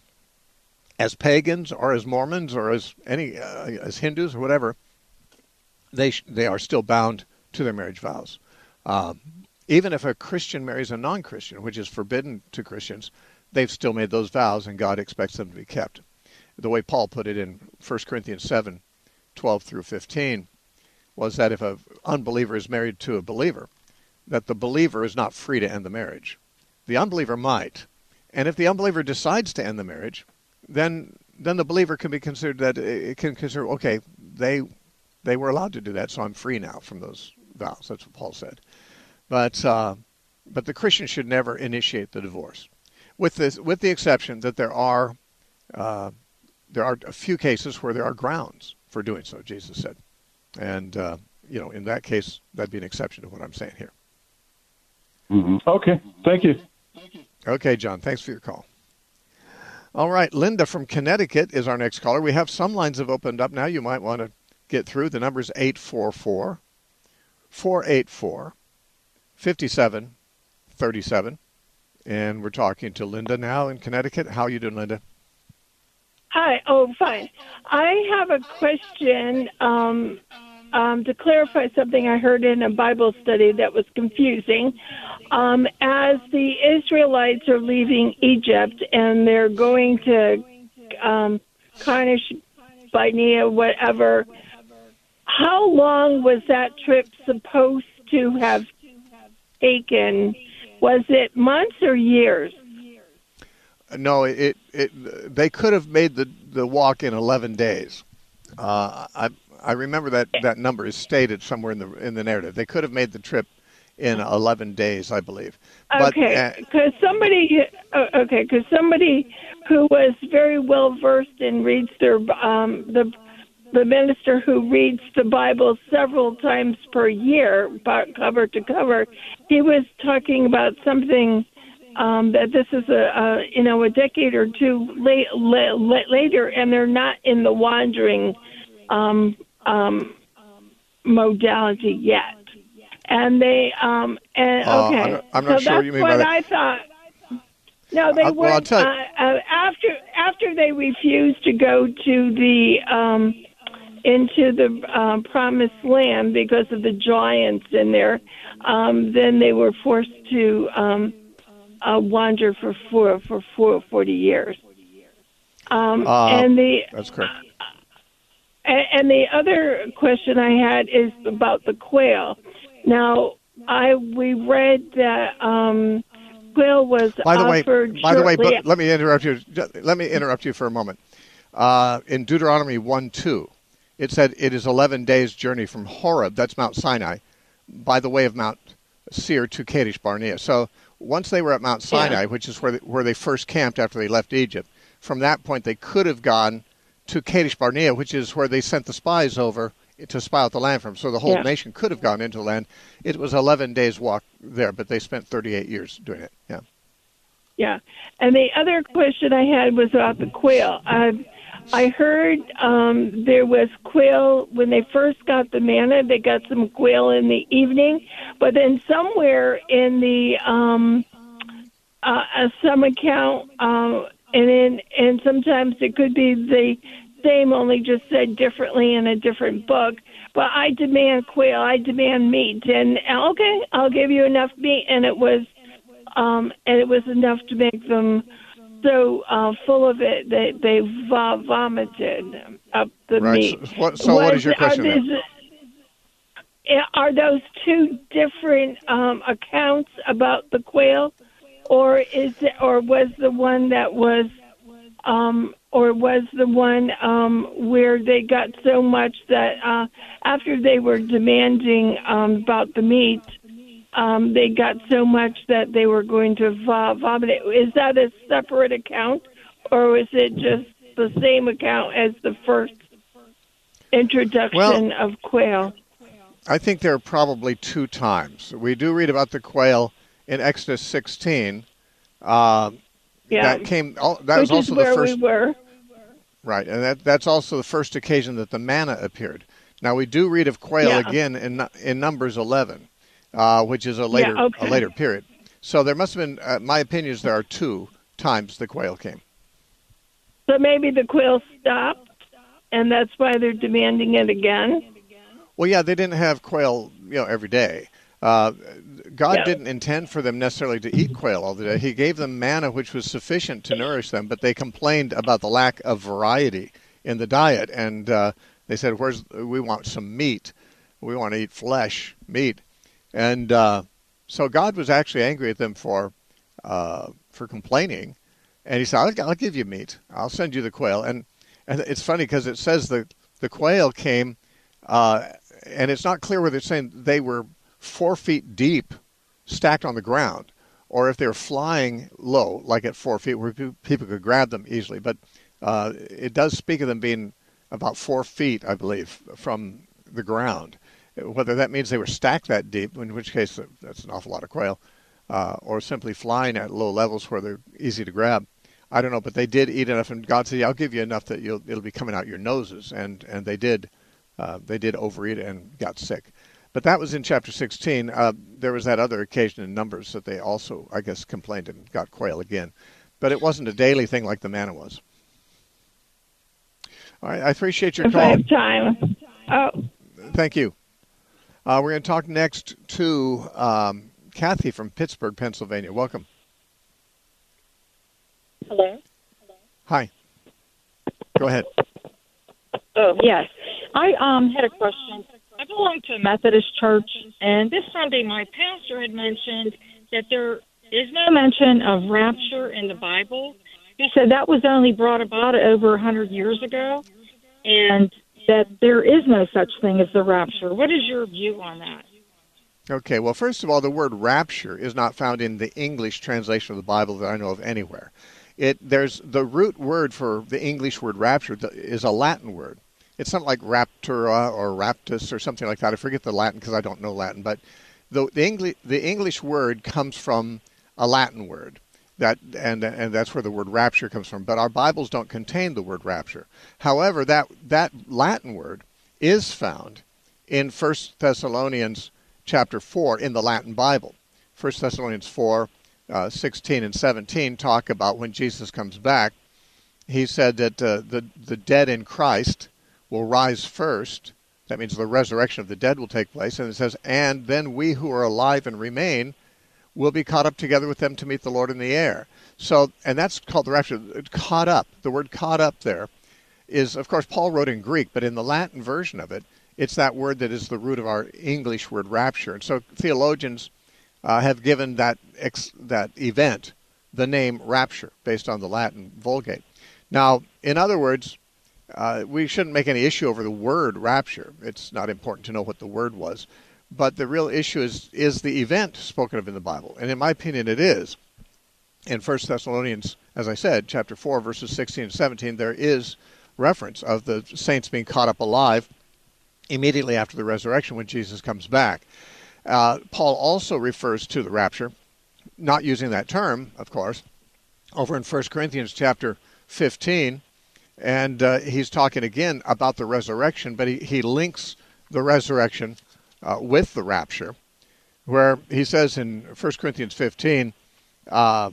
as pagans or as Mormons or as any uh, as Hindus or whatever, they sh- they are still bound to their marriage vows. Um, even if a Christian marries a non-Christian, which is forbidden to Christians, they've still made those vows, and God expects them to be kept. The way Paul put it in First Corinthians seven, twelve through fifteen, was that if an unbeliever is married to a believer, that the believer is not free to end the marriage. The unbeliever might. And if the unbeliever decides to end the marriage, then then the believer can be considered that it can consider, okay, they they were allowed to do that, so I'm free now from those vows. That's what Paul said. But uh, but the Christian should never initiate the divorce, with this with the exception that there are uh, there are a few cases where there are grounds for doing so. Jesus said, and uh, you know, in that case, that'd be an exception to what I'm saying here. Mm-hmm. Okay, thank you. Okay, John, thanks for your call. All right, Linda from Connecticut is our next caller. We have some lines have opened up now. You might want to get through. The number is eight four four, four eight four, five seven three seven. And we're talking to Linda now in Connecticut. How are you doing, Linda? Hi. Oh, fine. I have a question um, um, to clarify something I heard in a Bible study that was confusing. Um, as the Israelites are leaving Egypt and they're going to um, Kadesh Barnea, whatever, how long was that trip supposed to have taken? Was it months or years? No, it it they could have made the, the walk in eleven days. Uh, I I remember that, that number is stated somewhere in the in the narrative. They could have made the trip in eleven days, I believe. But, okay, because uh, somebody uh, okay, because somebody who was very well versed and reads their um, the the minister who reads the Bible several times per year, cover to cover, he was talking about something. Um, that this is a, a you know a decade or two late, late, later, and they're not in the wandering um, um, modality yet. And they um, and okay, uh, I'm, I'm not so sure that's you mean what by that. I thought. No, they uh, well, weren't. Uh, uh, after after they refused to go to the um, into the uh, promised land because of the giants in there, um, then they were forced to. Um, Uh, wander for four for four, forty years, um, uh, and the that's correct. And, and the other question I had is about the quail. Now, I we read that um, Quill was By the way, offered by the way, shortly- but let me interrupt you. Let me interrupt you for a moment. Uh, in Deuteronomy one two, it said it is eleven days' journey from Horeb, that's Mount Sinai, by the way of Mount Seir to Kadesh Barnea. So once they were at Mount Sinai, Yeah. which is where they, where they first camped after they left Egypt, from that point they could have gone to Kadesh Barnea, which is where they sent the spies over to spy out the land from. So the whole Yeah. nation could have gone into the land. It was eleven days walk there, but they spent thirty-eight years doing it. Yeah. Yeah. And the other question I had was about the quail. I, I heard um, there was quail when they first got the manna. They got some quail in the evening, but then somewhere in the um, uh, uh, some account, um, and in and sometimes it could be the same, only just said differently in a different book. But I demand quail. I demand meat, and okay, I'll give you enough meat, and it was. Um, and it was enough to make them so uh, full of it that they vo- vomited up the Right. meat. So, what, so what is your Was- question? Are, then? these, are those two different um, accounts about the quail, or is it, or was the one that was, um, or was the one um, where they got so much that uh, after they were demanding um, about the meat? Um, they got so much that they were going to vo- vomit it. Is that a separate account, or is it just the same account as the first introduction Well- of quail? I think there are probably two times. We do read about the quail in Exodus sixteen. Uh, Yeah, That came. Oh, that which was also is where the first. we were. Right, and that that's also the first occasion that the manna appeared. Now we do read of quail Yeah. again in in Numbers eleven, uh, which is a later Yeah, okay. a later period. So there must have been. Uh, my opinion is there are two times the quail came. So maybe the quail stopped, and that's why they're demanding it again. Well, yeah, they didn't have quail, you know, every day. Uh, God Yeah. didn't intend for them necessarily to eat quail all the day. He gave them manna, which was sufficient to nourish them, but they complained about the lack of variety in the diet, and uh, they said, "Where's we want some meat? We want to eat flesh, meat." And uh, so God was actually angry at them for uh, for complaining, and He said, I'll, "I'll give you meat. I'll send you the quail." And and it's funny because it says the the quail came. Uh, and it's not clear whether it's saying they were four feet deep, stacked on the ground, or if they were flying low, like at four feet, where pe- people could grab them easily. But uh, it does speak of them being about four feet, I believe, from the ground. Whether that means they were stacked that deep, in which case that's an awful lot of quail, uh, or simply flying at low levels where they're easy to grab, I don't know. But they did eat enough, and God said, "I'll give you enough that you'll it'll be coming out your noses," and and they did. Uh, they did overeat and got sick. But that was in chapter sixteen. Uh, there was that other occasion in Numbers that they also, I guess, complained and got quail again. But it wasn't a daily thing like the manna was. All right, I appreciate your If I call. have time. Oh, Thank you. Uh, we're going to talk next to um, Kathy from Pittsburgh, Pennsylvania. Welcome. Hello? Hi. Go ahead. Oh, yes. I um had a question. I belong to a Methodist church, and this Sunday my pastor had mentioned that there is no mention of rapture in the Bible. He said that was only brought about over one hundred years ago, and that there is no such thing as the rapture. What is your view on that? Okay, well, first of all, the word rapture is not found in the English translation of the Bible that I know of anywhere. It there's the root word for the English word rapture is a Latin word. It's something like raptura or raptus or something like that. I forget the Latin because I don't know Latin, but the the English the English word comes from a Latin word. That and and that's where the word rapture comes from. But our Bibles don't contain the word rapture. However, that that Latin word is found in First Thessalonians chapter four in the Latin Bible. First Thessalonians four, uh, sixteen and seventeen talk about when Jesus comes back. He said that uh, the the dead in Christ will rise first. That means the resurrection of the dead will take place. And it says, and then we who are alive and remain will be caught up together with them to meet the Lord in the air. So, and that's called the rapture. Caught up. The word caught up there is, of course, Paul wrote in Greek, but in the Latin version of it, It's that word that is the root of our English word rapture. And so theologians uh, have given that ex- that event the name rapture based on the Latin Vulgate. Now, in other words, uh, we shouldn't make any issue over the word rapture. It's not important to know what the word was. But the real issue is, is the event spoken of in the Bible. And in my opinion, it is. In First Thessalonians, as I said, chapter four, verses sixteen and seventeen, there is reference of the saints being caught up alive immediately after the resurrection when Jesus comes back. Uh, Paul also refers to the rapture, not using that term, of course, over in First Corinthians chapter fifteen, and uh, he's talking again about the resurrection, but he, he links the resurrection uh, with the rapture, where he says in First Corinthians fifteen, uh,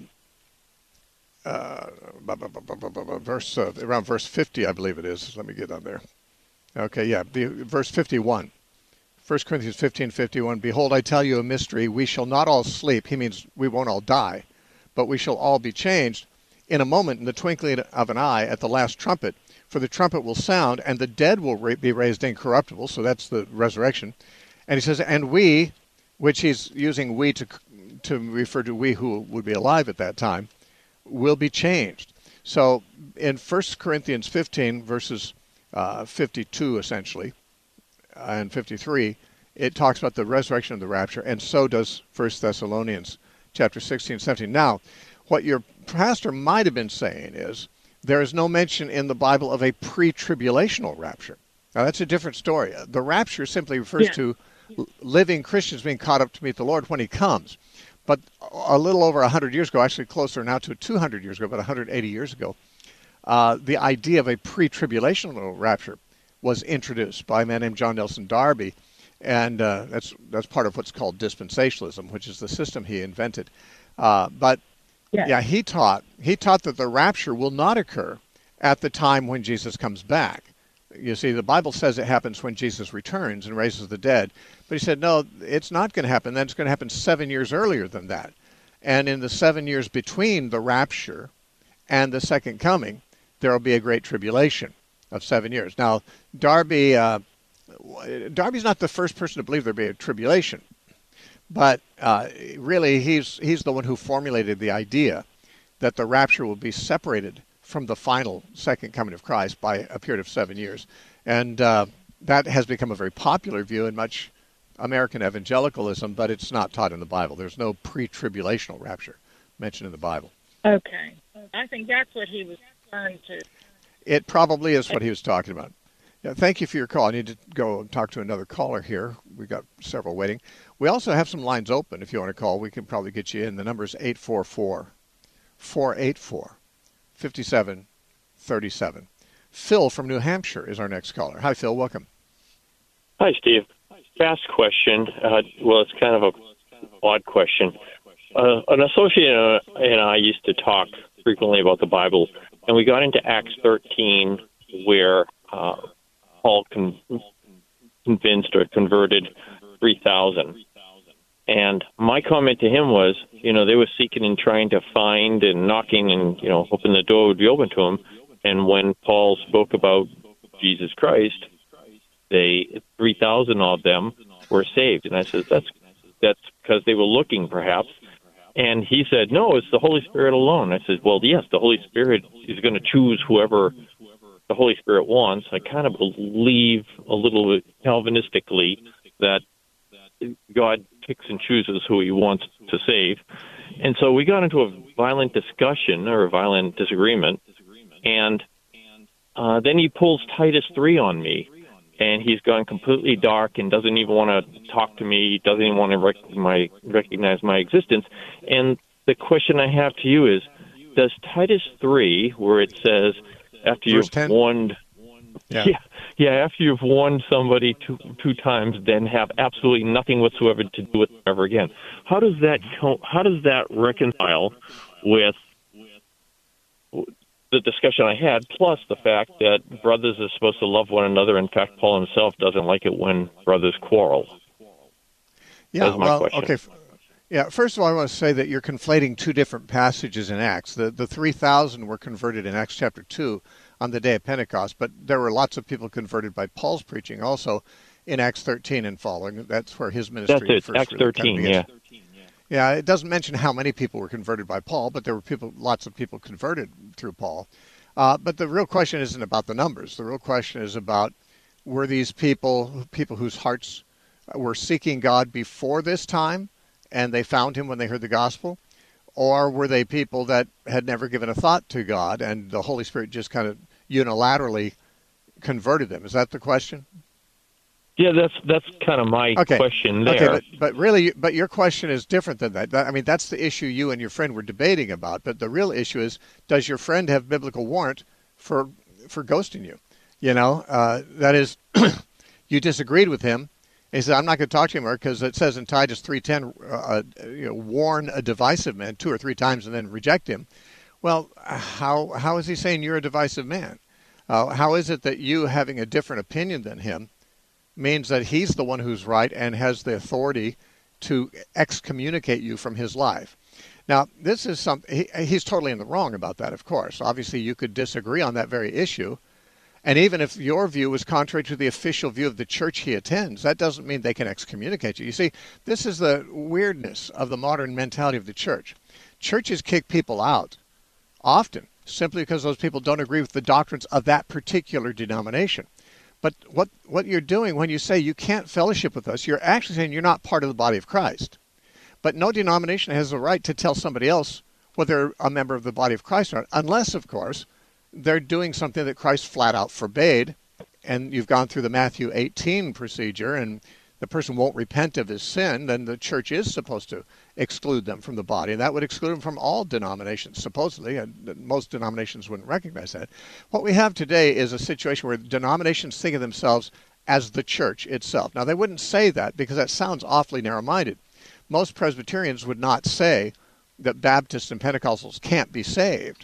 uh, verse uh, around verse fifty, I believe it is. Let me get on there. Okay, yeah, the, verse fifty-one. First Corinthians fifteen fifty-one, behold, I tell you a mystery. We shall not all sleep. He means we won't all die, but we shall all be changed in a moment, in the twinkling of an eye, at the last trumpet. For the trumpet will sound, and the dead will ra- be raised incorruptible. So that's the resurrection. And he says, and we, which he's using we to to refer to we who would be alive at that time, will be changed. So in First Corinthians fifteen, verses uh, fifty-two, essentially, and fifty-three, it talks about the resurrection of the rapture, and so does First Thessalonians chapter sixteen, seventeen. Now, what your pastor might have been saying is there is no mention in the Bible of a pre-tribulational rapture. Now, that's a different story. The rapture simply refers yeah. to living Christians being caught up to meet the Lord when he comes. But a little over one hundred years ago, actually closer now to two hundred years ago, about one hundred eighty years ago, uh, the idea of a pre-tribulational rapture was introduced by a man named John Nelson Darby, and uh, that's that's part of what's called dispensationalism, which is the system he invented. Uh, but yeah. yeah, he taught he taught that the rapture will not occur at the time when Jesus comes back. You see, the Bible says it happens when Jesus returns and raises the dead. But he said, no, it's not going to happen. Then it's going to happen seven years earlier than that. And in the seven years between the rapture and the second coming, there will be a great tribulation of seven years. Now, Darby, uh, Darby's not the first person to believe there'll be a tribulation. But uh, really, he's he's the one who formulated the idea that the rapture will be separated from the final second coming of Christ by a period of seven years. And uh, that has become a very popular view in much American evangelicalism, but it's not taught in the Bible. There's no pre-tribulational rapture mentioned in the Bible. Okay. I think that's what he was referring to. It probably is what he was talking about. Yeah, thank you for your call. I need to go and talk to another caller here. We've got several waiting. We also have some lines open. If you want to call, we can probably get you in. The number is eight four four, four eight four, five seven three seven. Phil from New Hampshire is our next caller. Hi, Phil. Welcome. Hi, Steve. Fast question. Uh, well, it's kind of a odd question. Uh, an associate and I used to talk frequently about the Bible, and we got into Acts thirteen, where uh, Paul con- convinced or converted three thousand. And my comment to him was, you know, they were seeking and trying to find and knocking and, you know, hoping the door would be open to them. And when Paul spoke about Jesus Christ, they three thousand of them were saved. And I said, that's that's because they were looking, perhaps. And he said, no, it's the Holy Spirit alone. I said, well, yes, the Holy Spirit is going to choose whoever the Holy Spirit wants. I kind of believe a little bit Calvinistically that God picks and chooses who he wants to save. And so we got into a violent discussion or a violent disagreement. And uh, then he pulls Titus three on me. And he's gone completely dark and doesn't even want to talk to me, doesn't even want to rec- my, recognize my existence. And the question I have to you is, does Titus three, where it says, after Verse you've ten? warned, yeah. yeah, yeah, after you've warned somebody two two times, then have absolutely nothing whatsoever to do with them ever again. How does that co- how does that reconcile with the discussion I had, plus the fact that brothers are supposed to love one another? In fact, Paul himself doesn't like it when brothers quarrel. Yeah, well, question. okay. Yeah, first of all, I want to say that you're conflating two different passages in Acts. The the three thousand were converted in Acts chapter two on the day of Pentecost, but there were lots of people converted by Paul's preaching also. in Acts thirteen and following. That's where his ministry That's it, first Acts really thirteen, kind of yeah. Yeah, it doesn't mention how many people were converted by Paul, but there were people, lots of people converted through Paul. Uh, but the real question isn't about the numbers. The real question is about, were these people, people whose hearts were seeking God before this time, and they found him when they heard the gospel? Or were they people that had never given a thought to God, and the Holy Spirit just kind of unilaterally converted them? Is that the question? Yeah, that's that's kind of my okay. question there. Okay, but, but really, but your question is different than that. I mean, that's the issue you and your friend were debating about. But the real issue is, does your friend have biblical warrant for for ghosting you? You know, uh, that is, you disagreed with him. He said, "I'm not going to talk to you more because it says in Titus three ten, uh, you know, warn a divisive man two or three times and then reject him." Well, how how is he saying you're a divisive man? Uh, how is it that you having a different opinion than him means that he's the one who's right and has the authority to excommunicate you from his life? Now, this is some, he, he's totally in the wrong about that, of course. Obviously, you could disagree on that very issue. And even if your view is contrary to the official view of the church he attends, that doesn't mean they can excommunicate you. You see, this is the weirdness of the modern mentality of the church. Churches kick people out often simply because those people don't agree with the doctrines of that particular denomination. But what, what you're doing when you say you can't fellowship with us, you're actually saying you're not part of the body of Christ. But no denomination has the right to tell somebody else whether they're a member of the body of Christ or not, unless, of course, they're doing something that Christ flat out forbade, and you've gone through the Matthew eighteen procedure, and the person won't repent of his sin, then the church is supposed to exclude them from the body. And that would exclude them from all denominations, supposedly. And most denominations wouldn't recognize that. What we have today is a situation where denominations think of themselves as the church itself. Now, they wouldn't say that because that sounds awfully narrow-minded. Most Presbyterians would not say that Baptists and Pentecostals can't be saved,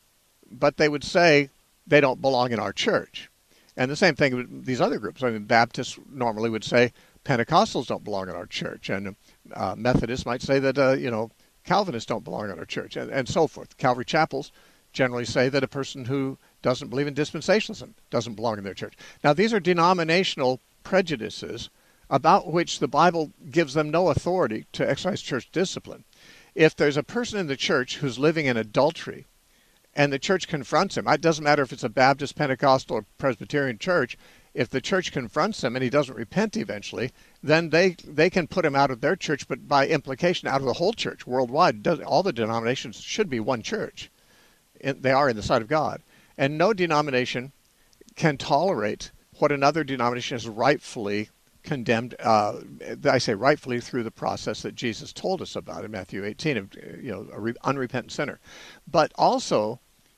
but they would say they don't belong in our church. And the same thing with these other groups. I mean, Baptists normally would say Pentecostals don't belong in our church, and uh, Methodists might say that, uh, you know, Calvinists don't belong in our church, and, and so forth. Calvary chapels generally say that a person who doesn't believe in dispensationalism doesn't belong in their church. Now, these are denominational prejudices about which the Bible gives them no authority to exercise church discipline. If there's a person in the church who's living in adultery, and the church confronts him, it doesn't matter if it's a Baptist, Pentecostal, or Presbyterian church, if the church confronts him and he doesn't repent eventually, then they they can put him out of their church, but by implication out of the whole church worldwide. All the denominations should be one church. They are in the sight of God. And no denomination can tolerate what another denomination has rightfully condemned, uh, I say rightfully, through the process that Jesus told us about in Matthew eighteen, of, you know, an unrepentant sinner. But also,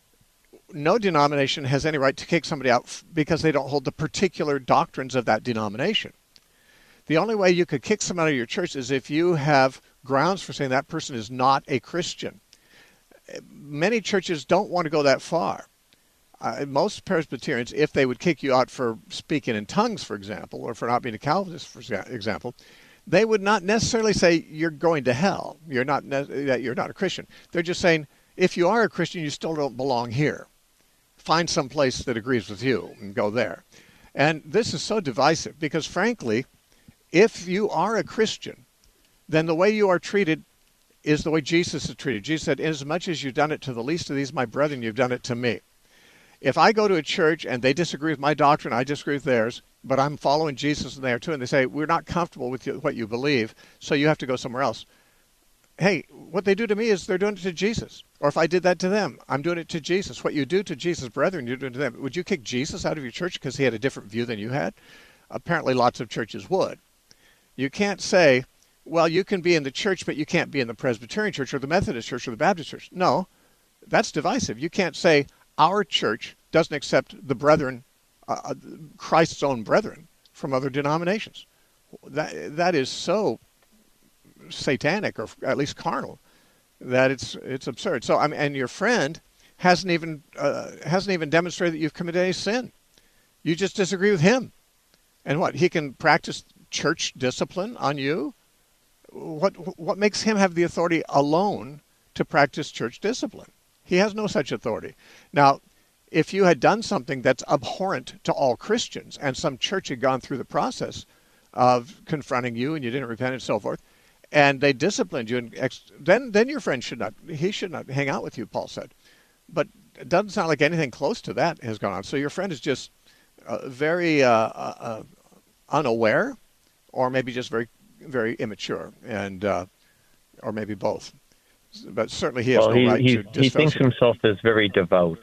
no denomination has any right to kick somebody out because they don't hold the particular doctrines of that denomination. The only way you could kick someone out of your church is if you have grounds for saying that person is not a Christian. Many churches don't want to go that far. Uh, most Presbyterians, if they would kick you out for speaking in tongues, for example, or for not being a Calvinist, for example, they would not necessarily say you're going to hell. You're not that you're not a Christian. They're just saying if you are a Christian, you still don't belong here. Find some place that agrees with you and go there. And this is so divisive because, frankly, if you are a Christian, then the way you are treated is the way Jesus is treated. Jesus said, "Inasmuch as you've done it to the least of these, my brethren, you've done it to me." If I go to a church and they disagree with my doctrine, I disagree with theirs, but I'm following Jesus there too, and they say, "We're not comfortable with you, what you believe, so you have to go somewhere else." Hey, what they do to me is they're doing it to Jesus. Or if I did that to them, I'm doing it to Jesus. What you do to Jesus' brethren, you're doing to them. Would you kick Jesus out of your church because he had a different view than you had? Apparently lots of churches would. You can't say, well, you can be in the church, but you can't be in the Presbyterian church or the Methodist church or the Baptist church. No, that's divisive. You can't say our church doesn't accept the brethren, uh, Christ's own brethren from other denominations. That That is so satanic, or at least carnal, that it's it's absurd. So I mean, and your friend hasn't even uh, hasn't even demonstrated that you've committed any sin. You just disagree with him, and what, he can practice church discipline on you? What what makes him have the authority alone to practice church discipline? He has no such authority. Now, if you had done something that's abhorrent to all Christians and some church had gone through the process of confronting you and you didn't repent and so forth, and they disciplined you, and ex- then then your friend should not, he should not hang out with you, Paul said. But it doesn't sound like anything close to that has gone on. So your friend is just uh, very uh, uh, unaware, or maybe just very, very immature, and uh, or maybe both. But certainly he has well, no he, right he, to he thinks himself as very devout.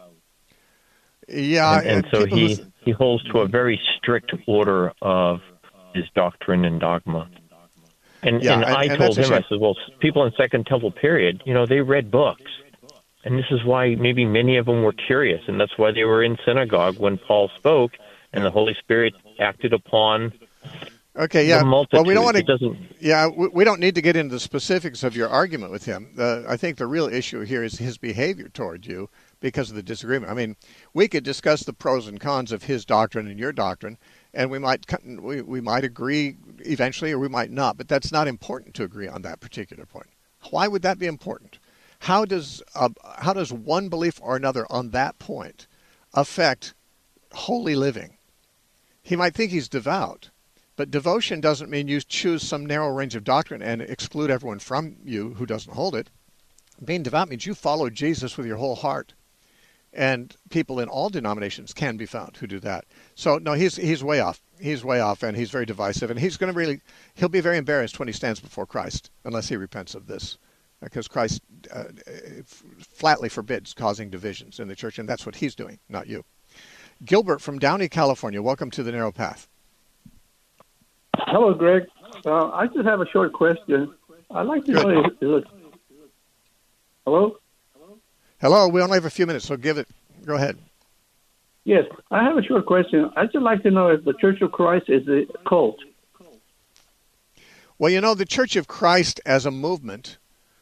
Yeah, and, and, and so he, who... he holds to a very strict order of his doctrine and dogma. And, yeah, and, and I and told him, I said, well, people in Second Temple period, you know, they read books. And this is why maybe many of them were curious, and that's why they were in synagogue when Paul spoke, and the Holy Spirit acted upon okay, yeah. the multitude. Well, we don't want to. It doesn't... Yeah, we, we don't need to get into the specifics of your argument with him. Uh, I think the real issue here is his behavior toward you because of the disagreement. I mean, we could discuss the pros and cons of his doctrine and your doctrine, and we might we, we might agree eventually, or we might not. But that's not important to agree on that particular point. Why would that be important? How does uh, how does one belief or another on that point affect holy living? He might think he's devout, but devotion doesn't mean you choose some narrow range of doctrine and exclude everyone from you who doesn't hold it. Being devout means you follow Jesus with your whole heart, and people in all denominations can be found who do that. So no, he's he's way off. He's way off, and he's very divisive, and he's going to really he'll be very embarrassed when he stands before Christ unless he repents of this. Because Christ uh, flatly forbids causing divisions in the church, and that's what he's doing, not you. Gilbert from Downey, California, welcome to the Narrow Path. Hello, Greg. Uh, I just have a short question. I'd like to know if, if hello? Hello, we only have a few minutes, so give it. Go ahead. Yes, I have a short question. I'd just like to know if the Church of Christ is a cult. Well, you know, the Church of Christ as a movement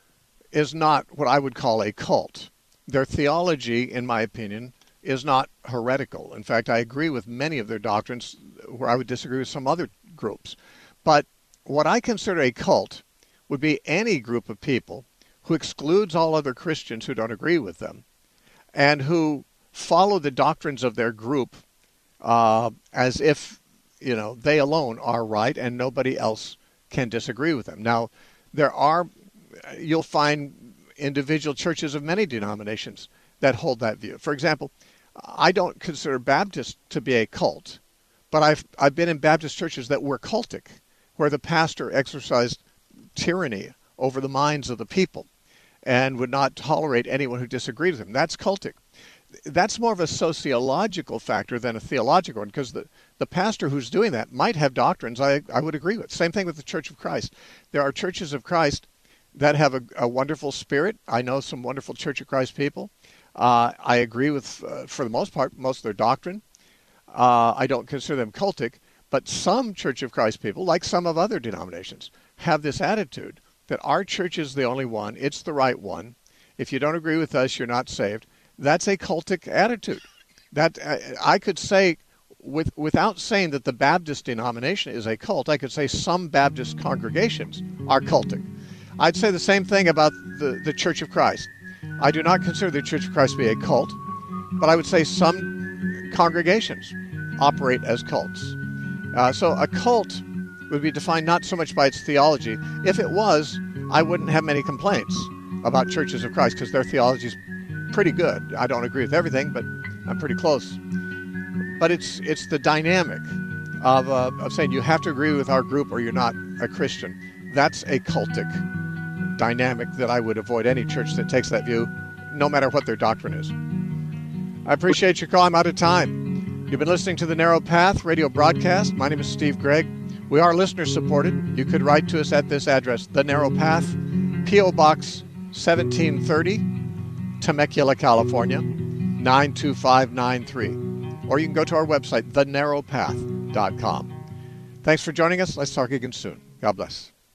is not what I would call a cult. Their theology, in my opinion, is not heretical. In fact, I agree with many of their doctrines where I would disagree with some other groups. But what I consider a cult would be any group of people who excludes all other Christians who don't agree with them and who follow the doctrines of their group uh, as if, you know, they alone are right and nobody else can disagree with them. Now, there are you'll find individual churches of many denominations that hold that view. For example, I don't consider Baptist to be a cult, but I've I've been in Baptist churches that were cultic, where the pastor exercised tyranny over the minds of the people and would not tolerate anyone who disagreed with him. That's cultic. That's more of a sociological factor than a theological one, because the, the pastor who's doing that might have doctrines I, I would agree with. Same thing with the Church of Christ. There are churches of Christ that have a, a wonderful spirit. I know some wonderful Church of Christ people. Uh, I agree with, uh, for the most part, most of their doctrine. Uh, I don't consider them cultic, but some Church of Christ people, like some of other denominations, have this attitude that our church is the only one, it's the right one. If you don't agree with us, you're not saved. That's a cultic attitude. That uh, I could say, with, without saying that the Baptist denomination is a cult, I could say some Baptist congregations are cultic. I'd say the same thing about the, the Church of Christ. I do not consider the Church of Christ to be a cult, but I would say some congregations operate as cults. Uh, so a cult would be defined not so much by its theology. If it was, I wouldn't have many complaints about churches of Christ because their theology is pretty good. I don't agree with everything, but I'm pretty close. But it's it's the dynamic of uh, of saying you have to agree with our group or you're not a Christian. That's a cultic dynamic that I would avoid any church that takes that view, no matter what their doctrine is. I appreciate your call. I'm out of time. You've been listening to the Narrow Path radio broadcast. My name is Steve Gregg. We are listener supported. You could write to us at this address, The Narrow Path, P O Box seventeen thirty, Temecula, California, nine two five nine three. Or you can go to our website, the narrow path dot com. Thanks for joining us. Let's talk again soon. God bless.